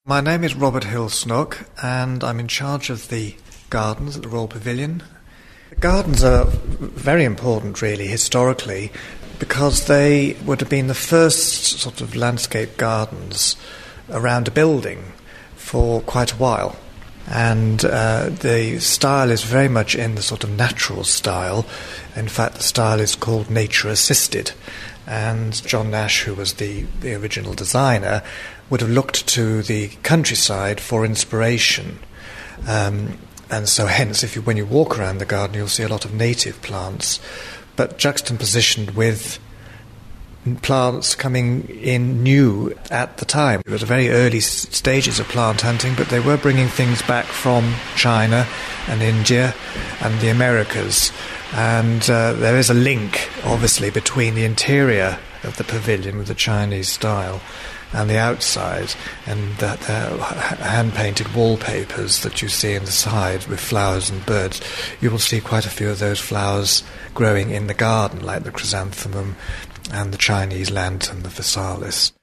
My name is Robert Hill-Snook, and I'm in charge of the gardens at the Royal Pavilion. The gardens are very important, really, historically, because they would have been the first sort of landscape gardens around a building for quite a while. And the style is very much in the sort of natural style. In fact, the style is called nature-assisted. And John Nash, who was the original designer, would have looked to the countryside for inspiration. And so hence, when you walk around the garden, you'll see a lot of native plants, but juxtapositioned with plants coming in new at the time. It was the very early stages of plant hunting, but they were bringing things back from China and India and the Americas. And there is a link, obviously, between the interior of the pavilion with the Chinese style and the outside, and the hand-painted wallpapers that you see in the side with flowers and birds. You will see quite a few of those flowers growing in the garden, like the chrysanthemum and the Chinese lantern, the physalis.